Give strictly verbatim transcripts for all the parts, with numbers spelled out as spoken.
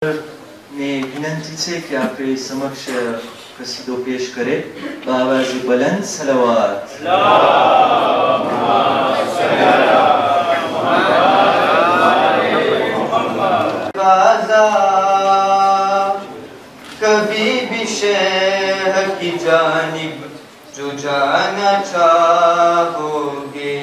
ने विनंती से कि आपके समक्ष कसीदो पेश करे बावाज़ बुलंद सलवात। कभी भी शह की जानिब जो जाना चाहोगे,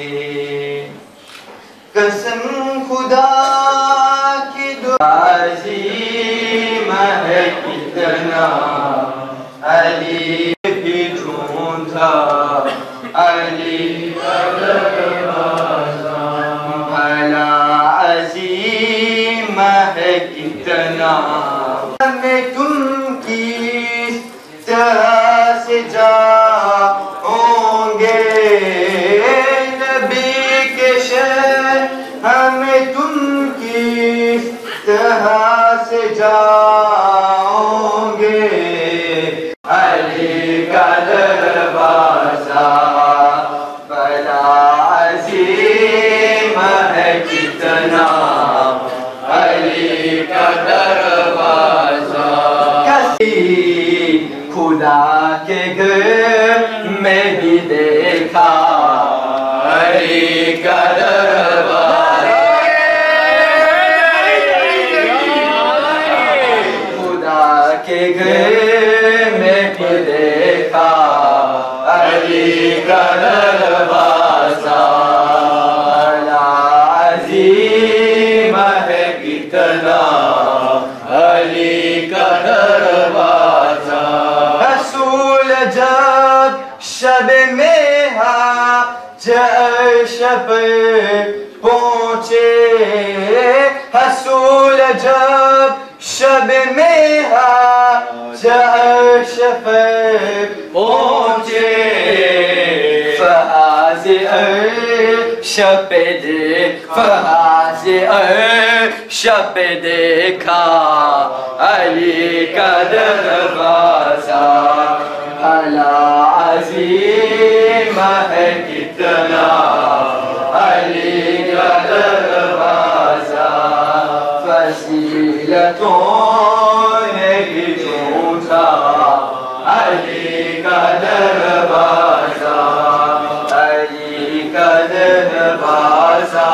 कसम खुदा की दुआज़ी है कितना अली भी ढूंढा, अली भला अज़ीम है कितना, मैं तुम किस तरह से जाओगे, नबी के शहर हमें तुम किस तरह से जाओगे, अली का दरवाज़ा बड़ा अज़ीम है कितना, अली का दरवाज़ा। खुदा के घर में भी देखा अली का दरबार, खुदा के घर में भी देखा अली का दरवाज़ा, अज़ीम है कितना, अली का दरवाज़ा। रसूल जब शब में शब पहुँचे, रसूल जब शब में शब पहुँचे, फहाज़े शब देखा, फहाज़े शब देखा अली का दरवाज़ा, भला अज़ीम है कितना, अली का दरवाज़ा। फसीलतों ने भी ढूंढा अली का दरवाज़ा, अली का दरवाज़ा,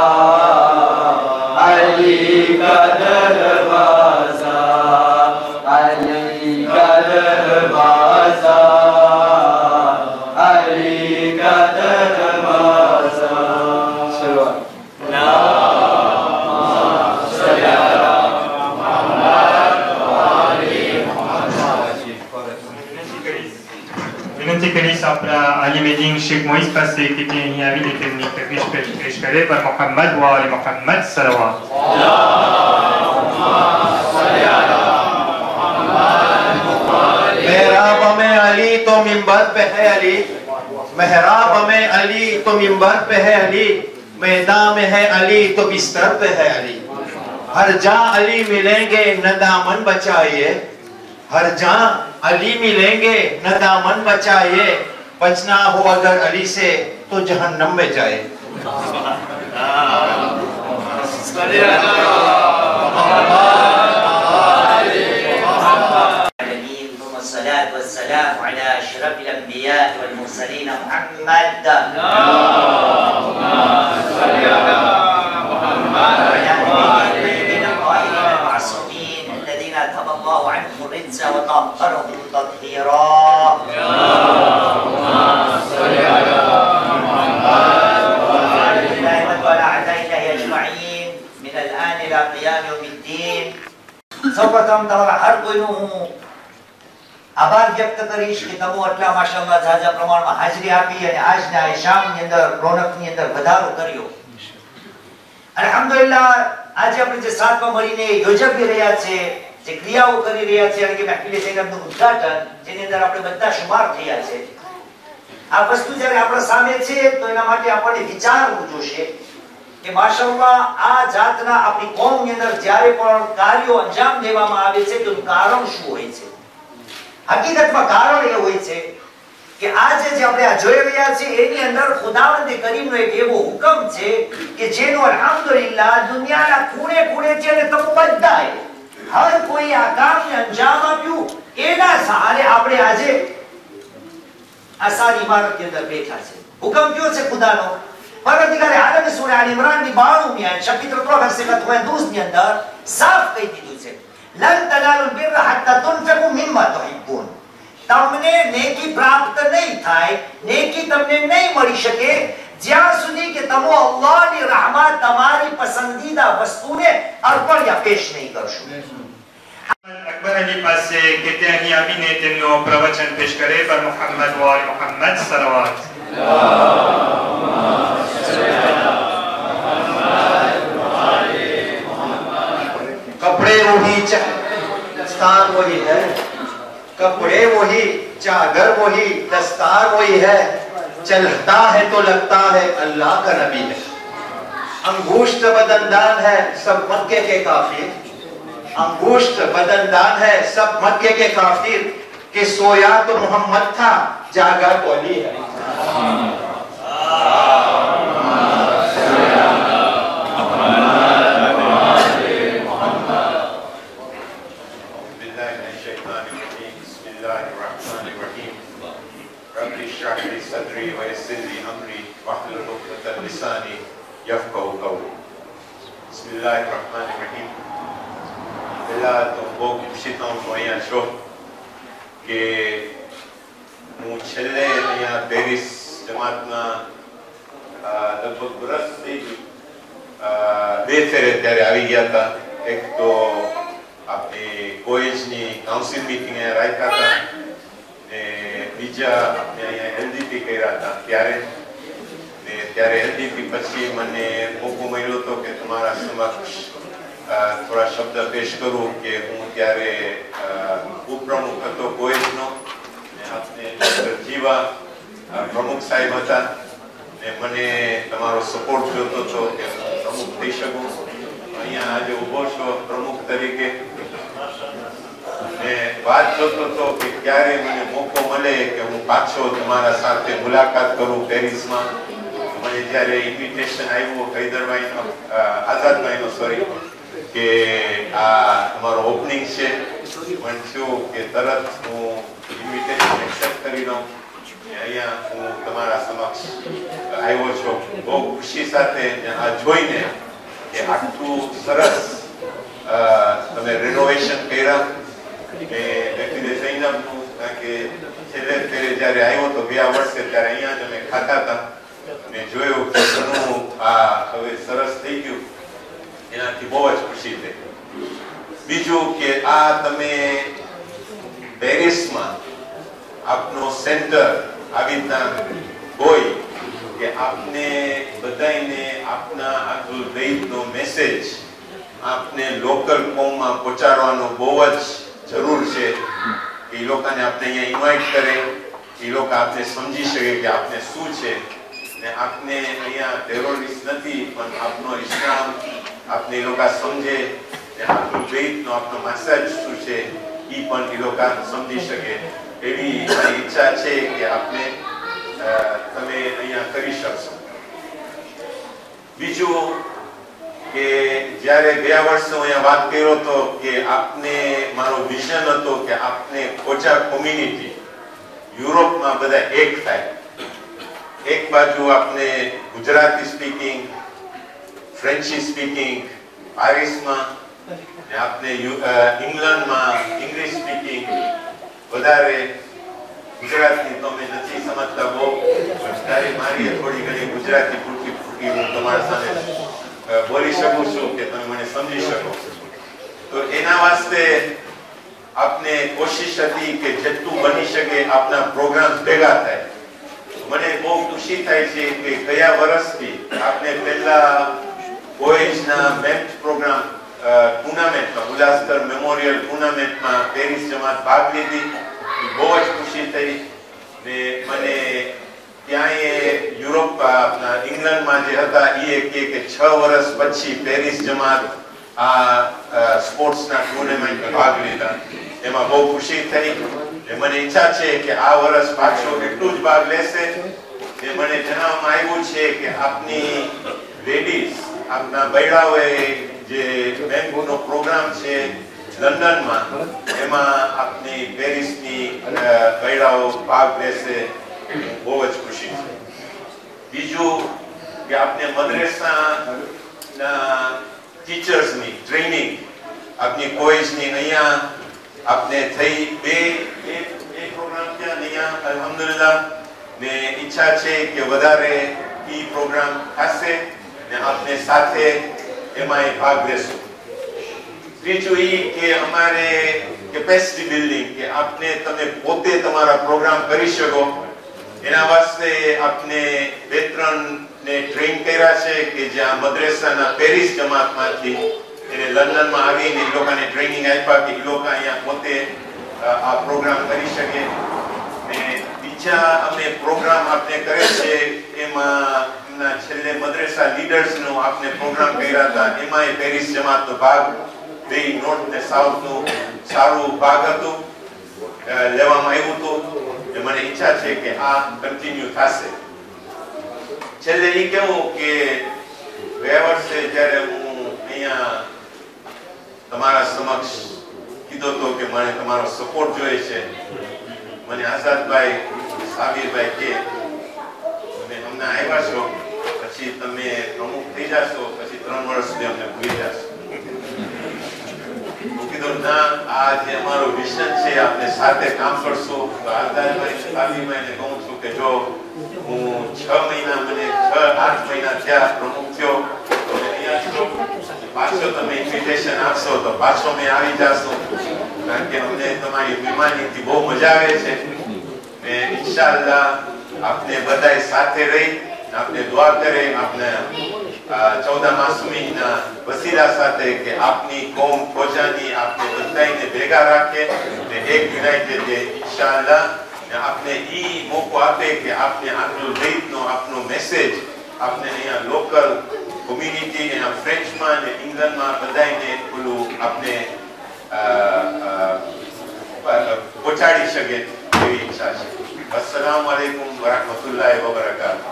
अली का दरवाज़ा, अली का दरवाज़ा, अली का दरवाज़ा। विनंती करीस अपना आलिम दीन शेख मोइज़ पासे कि यहाँ भी देखने की पेश पेश करे पर मोहम्मद व आले मोहम्मद सलवात। मेहराब में अली तो मिंबर पे है अली, मेहराब में अली तो मिंबर पे है अली, मैदान में है अली तो बिस्तर पे है अली। हर जहाँ अली मिलेंगे न दामन बचाइए, हर जहाँ अली मिलेंगे न दामन बचाइए, बचना हो अगर अली से तो जहन्नम में जाए। والصلاة والسلام على أشرف الأنبياء والمرسلين محمد المعصومين الذين أذهب الله عنهم الرجس وطهرهم تطهيرا. وعلى أعداء الله أجمعين من الآن إلى قيام يوم الدين. સૌપ્રથમ તમારા હર કોઈનું આભાર વ્યક્ત કરીશ કે તમે આટલા માશાઅલ્લાહ ઝાઝા પ્રમાણમાં હાજરી આપી અને આજના આ શામની અંદર રોનકની અંદર વધારો કર્યો. અલ્હમ્દુલિલ્લાહ આજે આપણે જે સાથમાં મળીને યોજવી રહ્યા છે, જે ક્રિયાઓ કરી રહ્યા છે અને કે મહેફિલે સૈયદનું ઉદ્ઘાટન જેની અંદર આપણે બધા શુમાર થયા છે, આ વસ્તુ જ્યારે આપણા સામે છે તો એના માટે આપણે વિચારવું જોશે કે માશાઅલ્લાહ આ જાતના આપણી કોમની અંદર જ્યારે પણ કાર્યો અંજામ દેવામાં આવે છે તો કારણ શું હોય છે? હકીકતમાં કારણ એ હોય છે કે આજે જે આપણે આ જોઈ રહ્યા છીએ એની અંદર ખુદાવંદ કરીમનો એક એવો હુકમ છે કે જેનો અલ્હમ્દુલિલ્લાહ દુનિયાના ખૂણે ખૂણેથી અને તમે બધાએ હર એના સહારે આપણે આજે આ સારી ઇમારતની અંદર બેઠા છે. હુકમ કયો છે ખુદાનો? પરવર્તિગારે આલમ સૂરા આલ ઇમરાન ની બાણું ની આયત શપીત્ર ત્રણ સેકન્ડ ત્રેવીસ ની અંદર સાફ કહી દીધું છે, લન તનાલુલ બિર્ર હત્તા તુનફિકુ મિમ્મા તુહિબ્બુન. તમને નેકી પ્રાપ્ત નહીં થાય, નેકી તમને નહીં મળી શકે જ્યાં સુધી કે તમે અલ્લાહની રહેમત તમારી પસંદીદા વસ્તુને અર્પણ યા પેશ નહીં કરશો. અકબર અલી પાસે કે તે અહીં આવીને તેમનો પ્રવચન પેશ કરે પર મુહમ્મદ વ આલ મુહમ્મદ સલવાત. कपड़े वही, दस्तार वही है, कपड़े वही, चादर वही, दस्तार वही है, चलता है तो लगता है अल्लाह का नबी है. अंगूष्ठ बदनदान है सब मक्के के काफिर, अंगूष्ठ बदनदान है सब मक्के के काफिर, कि सोया तो मोहम्मद था जागा तो अली है. صدري ويسر لي امري واحلل عقدة من لساني يفقهوا قولي. بسم الله الرحمن الرحيم. પહેલા તો બહુ ખુશી થાઉં છું અહીંયા છો કે હું છેલ્લે અહીંયા પેરિસ જમાતના લગભગ વર્ષ થઈ ગયું બે ફેરે ત્યારે આવી ગયા હતા. એક તો આપણી કોલેજની કાઉન્સિલ મિટિંગ અહીંયા રાખ્યા હતા ને બીજા આપણે અહીંયા એલડીપી કર્યા હતા ત્યારે. ને ત્યારે એલડીપી પછી મને મોકો મળ્યો હતો કે તમારા સમક્ષ થોડા શબ્દ પેશ કરું કે હું ત્યારે ઉપપ્રમુખ હતો કોએજનો ને આપણે ડોક્ટર જીવા પ્રમુખ સાહેબ હતા ને મને તમારો સપોર્ટ જોતો હતો કે હું પ્રમુખ થઈ શકું. અહીંયા આજે ઉભો છો પ્રમુખ તરીકે ને વાત જોતો હતો કે ક્યારે મને મોકો મળે કે હું પાછો તમારા સાથે મુલાકાત કરું પેરિસમાં. મને જ્યારે ઇન્વિટેશન આવ્યું હૈદરભાઈનો આઝાદભાઈનો સોરી કે આ તમારો ઓપનિંગ છે, મને થયું કે તરત હું ઇન્વિટેશન એક્સેપ્ટ કરી લઉં. અહીંયા હું તમારા સમક્ષ આવ્યો છું બહુ ખુશી સાથે આ જોઈને કે આટલું સરસ તમે રેનોવેશન કર્યા. કે છેલ્લે ફેરે જયારે આવ્યો તો ગયા વર્ષે ત્યારે અહીંયા જ અમે ખાતા હતા અને જોયું કે ઘણું આ હવે સરસ થઈ ગયું. એનાથી બહુ જ ખુશી થઈ. બીજું કે આ તમે પેરિસમાં આપનો સેન્ટર આવી રીતના હોય કે આપને બધાને આપના અબ્દુલ રહીમનો મેસેજ આપને લોકલ કોમમાં પહોંચાડવાનો બહુ જ જરૂર છે. એ લોકોને આપણે અહીંયા ઇન્વાઇટ કરે, એ લોકો આપને સમજી શકે કે આપને શું છે ને આપને અહીંયા ટેરોરિસ્ટ નથી પણ આપનો ઇસ્લામ આપને એ લોકો સમજે ને આપનું વેદનો આપનો મેસેજ શું છે એ પણ એ લોકો સમજી શકે. એવી મારી ઈચ્છા છે કે આપને તમે અહીંયા કરી શકશો. બીજું કે જ્યારે ગયા વર્ષે અહીંયા વાત કર્યો હતો કે આપને મારો વિઝન હતો કે આપને ખોજા કોમ્યુનિટી યુરોપમાં બધા એક થાય. એક બાજુ આપને ગુજરાતી સ્પીકિંગ, ફ્રેન્ચી સ્પીકિંગ પેરિસમાં ને આપને ઇંગ્લેન્ડમાં ઇંગ્લિશ સ્પીકિંગ વધારે. ગુજરાતી તો મેં નથી સમજતા બહુ, ત્યારે મારી થોડી ઘણી ગુજરાતી પૂરતી પૂરતી હું તમારા સામે બોલી શકું છું કે તમે મને સમજી શકો. તો એના વાસ્તે આપને કોશિશ હતી કે જેટલું બની શકે આપના પ્રોગ્રામ ભેગા થાય. મને બહુ ખુશી થાય છે કે ગયા વર્ષથી આપને પહેલા કોએજના મેચ પ્રોગ્રામ ટુર્નામેન્ટમાં ઉલ્લાસકર મેમોરિયલ ટુર્નામેન્ટમાં પેરિસ જમાત ભાગ લીધી. બહુ જ ખુશી થઈ ને મને ત્યાં યુરોપ આપના ઇંગ્લેન્ડમાં જે હતા એ કહે કે છ વર્ષ પછી પેરિસ જમાત આ સ્પોર્ટ્સના ટુર્નામેન્ટમાં ભાગ લીધા. એમાં બહુ ખુશી થઈ. મને ઈચ્છા છે કે આ વર્ષ પાછો એટલું જ ભાગ લેશે. જે મને જણાવવામાં આવ્યું છે કે આપની લેડીઝ આપના બૈરાઓએ જે બેંકનો પ્રોગ્રામ છે લંડનમાં એમાં આપની પેરિસની બૈરાઓ ભાગ લેશે, બહુ જ ખુશી છે. બીજું કે આપને મદ્રેસાના ટીચર્સની ટ્રેનિંગ આપની કોઈજની અહીંયા આપને થઈ બે બે પ્રોગ્રામ થયા અહીંયા અલ્હમ્દુલિલ્લાહ. ને ઈચ્છા છે કે વધારે ઈ પ્રોગ્રામ થશે ને આપને સાથે એમાં ભાગ લેશું. ત્રીજું ઈ કે અમારે કેપેસિટી બિલ્ડિંગ કે આપને તમે પોતે તમારા પ્રોગ્રામ કરી શકો એના વાસ્તે આપને બે ત્રણ ને ટ્રેન કર્યા છે કે જ્યાં મદ્રેસાના પેરિસ જમાતમાંથી એને લંડનમાં આવીને એ લોકોને ટ્રેનિંગ આપ્યા કે એ લોકો અહીંયા પોતે આ પ્રોગ્રામ કરી શકે. ને બીજા અમે પ્રોગ્રામ આપને કરે છે એમાં એમના છેલ્લે મદ્રેસા લીડર્સનો આપને પ્રોગ્રામ કર્યા હતા, એમાં એ પેરિસ જમાતનો ભાગ બે નોર્થ ને સાઉથ નું સારું ભાગ હતું, લેવામાં આવ્યું હતું. મને ઈચ્છા છે કે આ કન્ટિન્યુ થશે. છેલ્લે એ કેવું કે ગયા વર્ષે જ્યારે હું અહીંયા તમારા સમક્ષ કીધો હતો કે મને તમારો સપોર્ટ જોઈએ છે, મને આઝાદભાઈ સાબિરભાઈ કે તમે હમણાં આવ્યા છો પછી તમે પ્રમુખ થઈ જશો, પછી ત્રણ વર્ષ સુધી અમને ભૂલી જશો. હું કીધું ના, આ જે અમારો વિઝન છે આપણે સાથે કામ કરશું. તો આઝાદભાઈ સાબિરભાઈને કહું છું કે જો હું છ મહિના મને છ આઠ મહિના થયા પ્રમુખ થયો તો અહીંયા છું, પાછો તમે ઇન્વિટેશન આપશો તો પાછો મેં આવી જશો, કારણ કે અમને તમારી મહેમાનીથી બહુ મજા આવે છે. ને ઇન્શાઅલ્લાહ આપને બધાય સાથે રહી આપને દુઆ કરે, આપને ચૌદા માસુમીના વસીલા સાથે કે આપની કોમ ખોજાની આપને બધાને ભેગા રાખે ને એક યુનાઇટેડ ડે ઇન્શાઅલ્લાહ. આપને ઈ મોકો આપે કે આપને આટલું રીતનો આપનો મેસેજ આપને અહીંયા લોકલ કોમ્યુનિટી અહીંયા ફ્રેન્ચમાં ને ઇંગ્લેન્ડમાં બધાને પેલું આપને પહોંચાડી શકે એવી ઈચ્છા છે. અસ્સલામુ અલૈકુમ વરહમતુલ્લાહિ વબરકાતુહુ.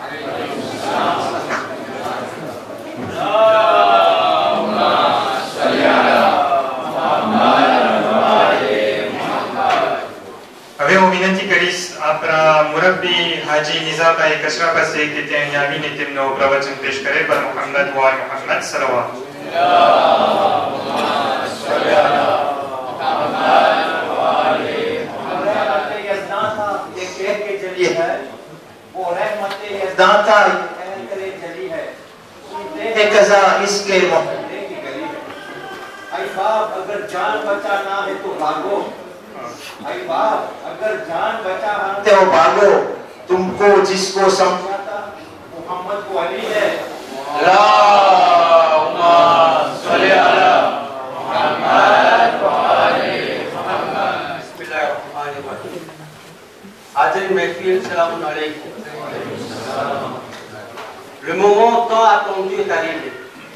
હવે હું વિનંતી કરીશ આપણા મુરબ્બી હાજી નિઝામભાઈ કચરા પાસે કે ત્યાં અહીં આવીને તેમનો પ્રવચન પેશ કરે. પર મુહમ્મદ વ મુહમ્મદ સલવાત. दाता कज़ा इसके आई बाप अगर जान बचा ना है तो भागो, आई बाप अगर जान बचा है तो भागो, तुमको जिसको समझाता मोहम्मद को अली है. अल्लाहुम्मा सल्ली अला मुहम्मद व आले मुहम्मद. बिस्मिल्लाहिर्रहमानिर्रहीम. हाज़िर महफिल सलाम अलैकुम. Le moment tant attendu est arrivé.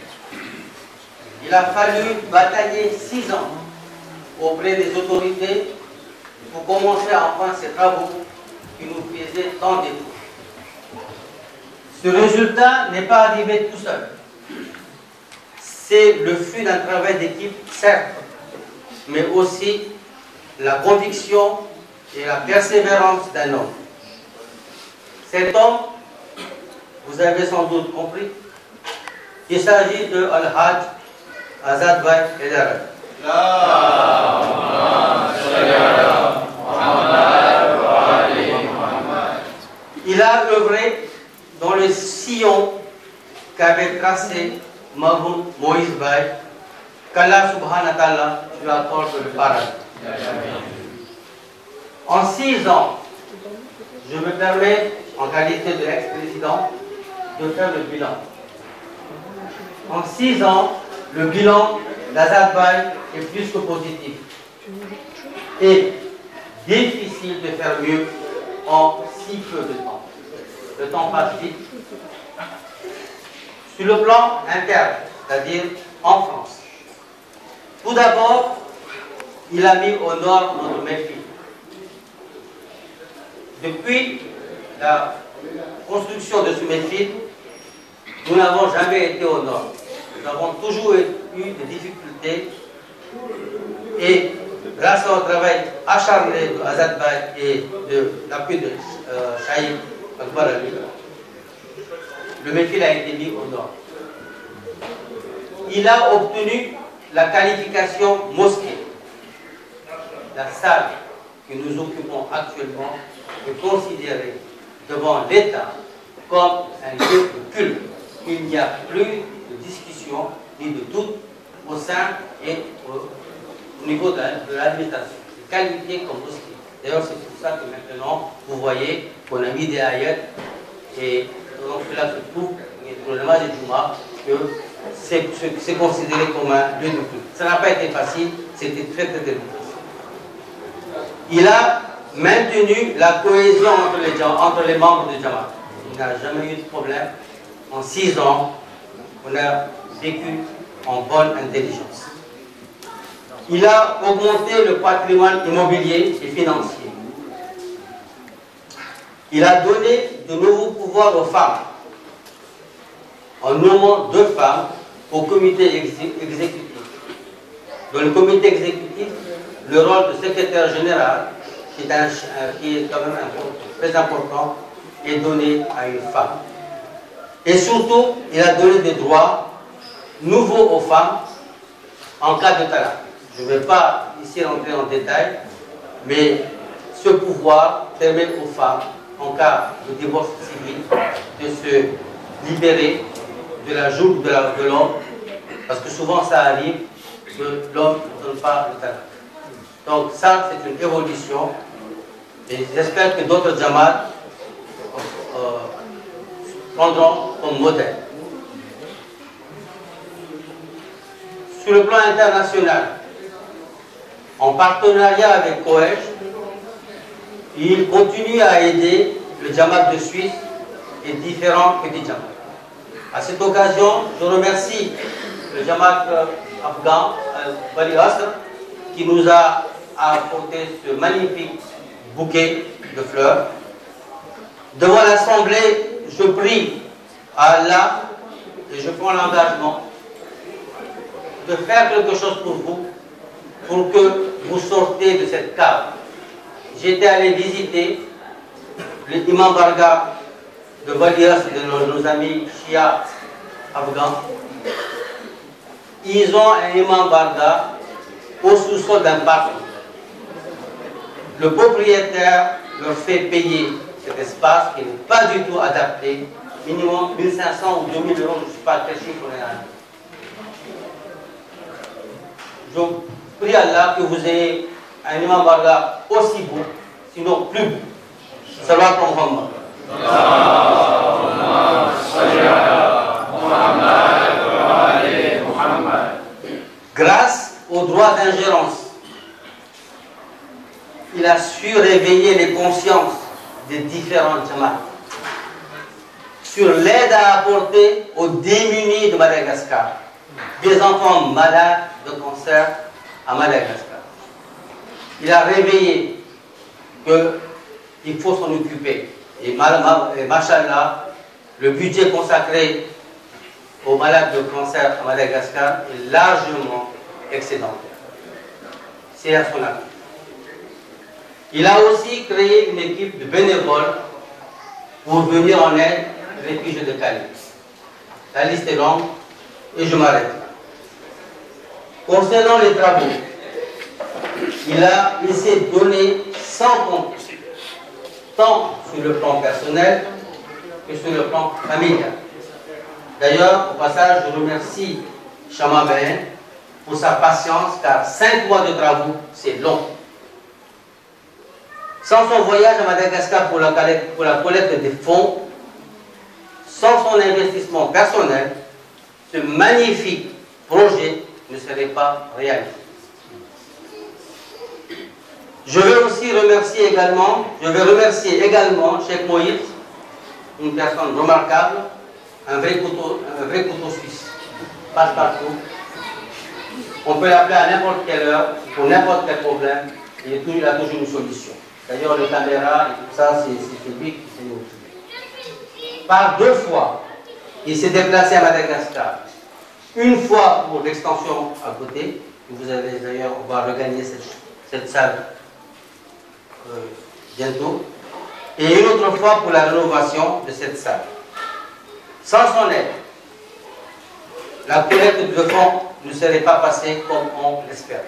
Il a fallu batailler six ans auprès des autorités pour commencer enfin ces travaux qui nous faisaient tant d'efforts. Ce résultat n'est pas arrivé tout seul. C'est le fruit d'un travail d'équipe, certes, mais aussi la conviction et la persévérance d'un homme. Cet homme, vous avez sans doute compris, il s'agit de Al-Hajj Azadbhai Edarat. Il a œuvré dans le sillon qu'avait tracé Mahoud Moïse Bhai, qu'Allah subhanahu wa ta'ala lui accorde le paradis. En six ans, je me permets, en qualité de ex-président, de faire le bilan. En six ans, le bilan d'Azadbhai est plus que positif. Et difficile de faire mieux en si peu de temps. Le temps passe vite. Sur le plan interne, c'est-à-dire en France. Tout d'abord, il a mis au nord notre méfie. Depuis la construction de ce méfie, nous n'avons jamais été au nord. Nous avons toujours eu des difficultés Et grâce au travail acharné de Azad Bay et de l'appui de euh, Shaïk Akbar Ali, le métier a été mis au nord. Il a obtenu la qualification mosquée. La salle que nous occupons actuellement est considérée devant l'État comme un lieu de culte. Il n'y a plus de discussion ni de doute au sein et au, au niveau de l'administration. C'est qualifié comme mosquée. D'ailleurs, c'est pour ça que maintenant, vous voyez qu'on a mis des ayats et donc cela se trouve pour le match de Juma que c'est considéré comme un lieu de culte. Ça n'a pas été facile, c'était très très difficile. Il a maintenu la cohésion entre les, entre les membres de Jamaat. Il n'a jamais eu de problème. En six ans, on a vécu en bonne intelligence. Il a augmenté le patrimoine immobilier et financier. Il a donné de nouveaux pouvoirs aux femmes, en nommant deux femmes au comité exécutif. Dans le comité exécutif, le rôle de secrétaire général, qui est, un, qui est quand même un, très important, est donné à une femme. Et surtout, il a donné des droits nouveaux aux femmes en cas de talaq. Je ne vais pas ici rentrer en détail, mais ce pouvoir permet aux femmes, en cas de divorce civil, de se libérer de la joue de l'homme, parce que souvent ça arrive que l'homme ne donne pas le talaq. Donc ça, c'est une évolution, et j'espère que d'autres Jamaat euh, prendront comme modèle. Sur le plan international, en partenariat avec Coej, il continue à aider le Jamaat de Suisse et différents petits Jamaat. À cette occasion, je remercie le Jamaat afghan, Bali Asr, qui nous a apporté ce magnifique bouquet de fleurs. Devant l'Assemblée, je prie à Allah et je prends l'engagement de faire quelque chose pour vous, pour que vous sortez de cette cave. J'étais allé visiter l'imam Barga de Valias, de nos, nos amis Shia afghans. Ils ont un imam Barga au sous-sol d'un parc. Le propriétaire leur fait payer cet espace qui n'est pas du tout adapté, minimum mille cinq cents ou deux mille euros, je ne sais pas quel chiffre on est là. Je prie Allah que vous ayez un imam Barga aussi beau, sinon plus beau. Salat Muhammad. Grâce au droit d'ingérence, il a su réveiller les consciences des différents Jamaat sur l'aide à apporter aux démunis de Madagascar, des enfants malades de cancer à Madagascar. Il a réveillé qu'il faut s'en occuper. Et, et machallah, le budget consacré aux malades de cancer à Madagascar est largement excédentaire. C'est à son avis. Il a aussi créé une équipe de bénévoles pour venir en aide aux réfugiés de Cali. La liste est longue et je m'arrête là. Concernant les travaux, il a laissé donner sans compte, tant sur le plan personnel que sur le plan familial. D'ailleurs, au passage, je remercie Chama Ben pour sa patience, car cinq mois de travaux, c'est long. Sans son voyage à Madagascar pour la, pour la collecte des fonds, sans son investissement personnel, ce magnifique projet ne serait pas réalisé. Je veux aussi remercier également, je veux remercier également Cheikh Moïse, une personne remarquable, un vrai couteau, un vrai couteau suisse, passe partout. On peut l'appeler à n'importe quelle heure, pour n'importe quel problème, il, est toujours, il a toujours une solution. D'ailleurs, le caméra et tout ça, c'est celui qui s'est occupé. Par deux fois, il s'est déplacé à Madagascar. Une fois pour l'extension à côté, Vous allez d'ailleurs, on va regagner cette, cette salle euh, bientôt. Et une autre fois pour la rénovation de cette salle. Sans son aide, la collecte de fonds ne serait pas passée comme on l'espère.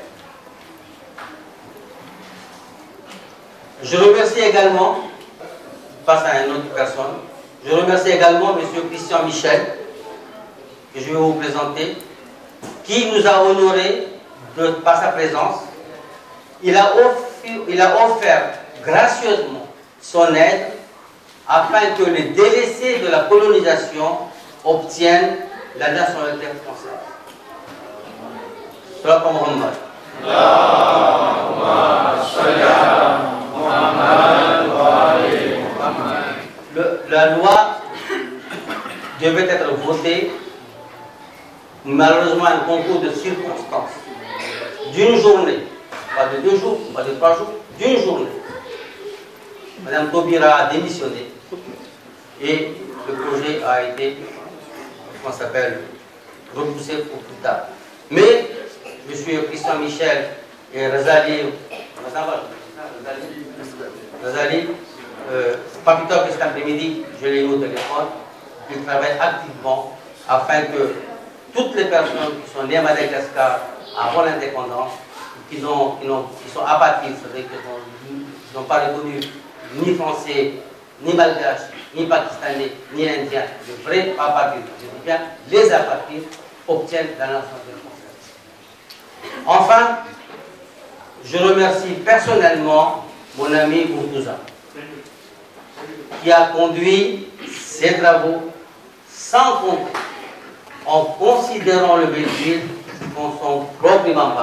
Je remercie également, je passe à une autre personne, je remercie également M. Christian Michel, que je vais vous présenter, qui nous a honorés de, par sa présence. Il a, offert, il a offert gracieusement son aide afin que les délaissés de la colonisation obtiennent la nationalité française. Salam Muhammad. Le, la loi devait être votée, malheureusement un concours de circonstances, d'une journée, pas de deux jours, pas de trois jours, d'une journée. Madame Taubira a démissionné et le projet a été, comment ça s'appelle, repoussé pour plus tard. Mais M. Christian Michel et Razali, Razali euh, pas plus tard que cet après-midi, je l'ai eu au téléphone, ils travaillent activement afin que toutes les personnes qui sont nées à Madagascar avant l'indépendance, qui, qui, qui sont apatrides, c'est-à-dire qu'ils n'ont pas reconnu ni français, ni malgaches, ni pakistanais, ni indiens, de vrais apatrides, je dis bien, les apatrides obtiennent la nationalité française. Enfin, je remercie personnellement mon ami Bourtouza, qui a conduit ces travaux sans compter, en considérant le Belgique comme son propre imam.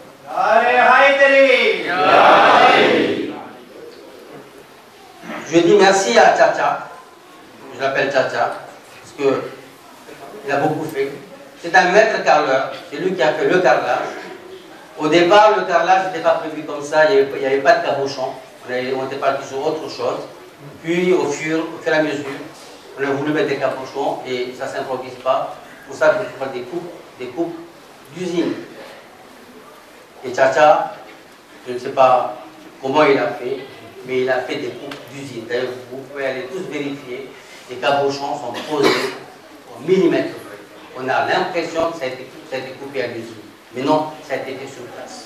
Je dis merci à Tchacha, je l'appelle Tchacha, parce qu'il a beaucoup fait. C'est un maître carreleur, c'est lui qui a fait le carrelage. Au départ, le carrelage n'était pas prévu comme ça, il n'y avait, avait pas de cabochon, on, avait, on était parti sur autre chose. Puis, au fur, au fur et à mesure, on a voulu mettre des cabochons et ça ne s'improvise pas. Pour ça, il faut faire des coupes, des coupes d'usine. Et Tchacha, je ne sais pas comment il a fait, mais il a fait des coupes d'usine. D'ailleurs, vous pouvez aller tous vérifier, les cabochons sont posés au millimètre près. On a l'impression que ça a, été, ça a été coupé à l'usine. Mais non, ça a été fait sur place.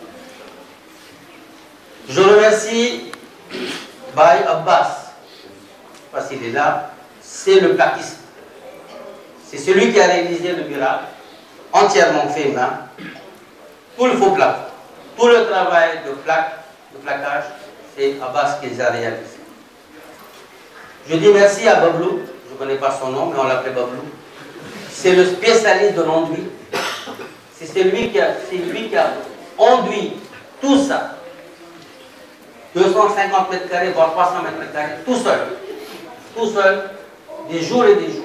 Je remercie Baye Abbas, parce qu'il est là, c'est le plaquiste. C'est celui qui a réalisé le miracle, entièrement fait main, tout le faux plaque, tout le travail de plaque, de plaquage, c'est Abbas qui les a réalisés. Je dis merci à Bablou, je ne connais pas son nom, mais on l'appelait Bablou. C'est le spécialiste de l'enduit. C'est celui qui a, c'est lui qui a enduit tout ça. deux cent cinquante mètres carrés, voire trois cents mètres carrés, tout seul. Tout seul, des jours et des jours.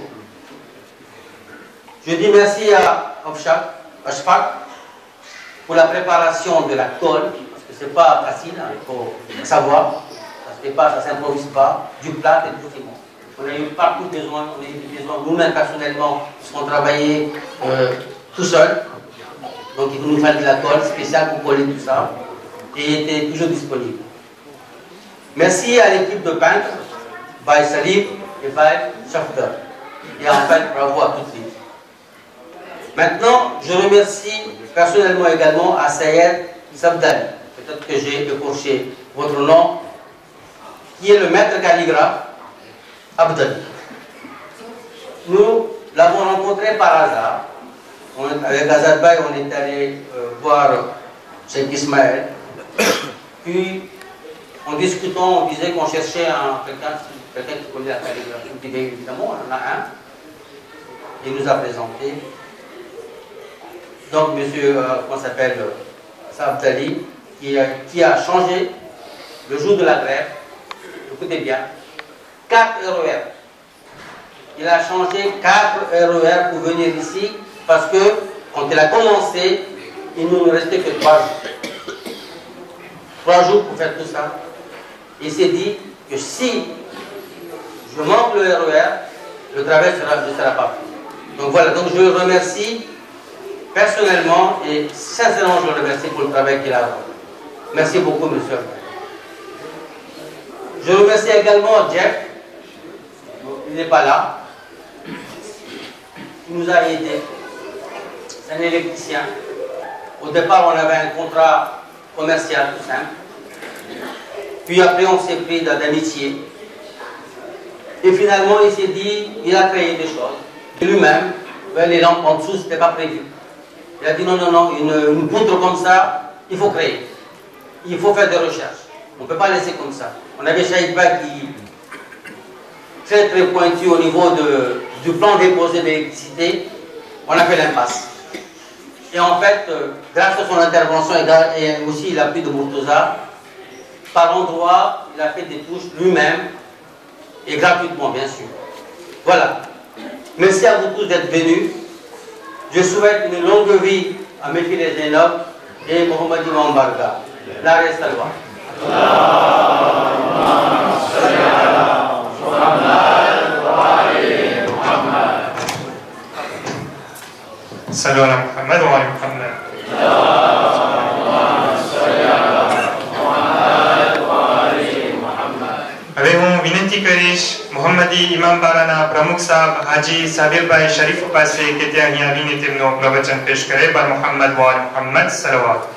Je dis merci à Ashfaq pour la préparation de la colle, parce que ce n'est pas facile, hein, il faut savoir. Ça ne s'improvise pas, du plat et du ciment. On a eu partout besoin, on a eu besoin, nous-mêmes personnellement, on travaillait euh, tout seul. Donc il nous fallait de la colle spéciale pour coller tout ça, et était toujours disponible. Merci à l'équipe de peintres, Baye Salif et Baye Shafdar. Et enfin, bravo à toutes les. Maintenant, je remercie personnellement également à Sayed Sabdali, peut-être que j'ai écorché votre nom, qui est le maître calligraphe Abdali. Nous l'avons rencontré par hasard. On, avec Azad Baye, on est allé euh, voir Cheikh Ismaël. Puis, en discutant, on disait qu'on cherchait quelqu'un quelqu'un qui connaît la calligraphie. Évidemment, on en a un. Il nous a présenté. Donc, monsieur, euh, comment s'appelle, Sabdali, qui, qui a changé le jour de la grève, écoutez bien, quatre R E R. Il a changé quatre R E R pour venir ici, parce que quand il a commencé, il ne nous restait que trois jours. Trois jours pour faire tout ça. Il s'est dit que si je manque le R E R, le travail sera, ne sera pas fait. Donc voilà, donc je remercie personnellement et sincèrement, je le remercie pour le travail qu'il a fait. Merci beaucoup, monsieur. Je remercie également Jeff, il n'est pas là, il nous a aidés. C'est un électricien. Au départ, on avait un contrat commercial tout simple. Puis après, on s'est pris d'amitié. Et finalement, il s'est dit, il a créé des choses. Lui-même, les lampes en dessous, ce n'était pas prévu. Il a dit non, non, non, une, une poutre comme ça, il faut créer. Il faut faire des recherches. On ne peut pas laisser comme ça. On avait Chaïba qui très très pointu au niveau de, du plan déposé d'électricité. On a fait l'impasse. Et en fait, euh, grâce à son intervention et, et aussi l'appui de Murtoza, par endroit, il a fait des touches lui-même et gratuitement, bien sûr. Voilà. Merci à vous tous d'être venus. Je souhaite une longue vie à mes filles les Zainab et Mohamed Imam Barga. La reste à loi. Salut à Muhammad wa ala Muhammad. હવે હું વિનંતી કરીશ મોહમ્મદી ઇમામ બારાના પ્રમુખ સાહેબ હાજી સાબિરભાઈ શરીફ પાસે કે ત્યાં અહીં આવીને તેમનું પ્રવચન પેશ કરે બર મુહમ્મદ વા મુહમ્મદ સલવાત.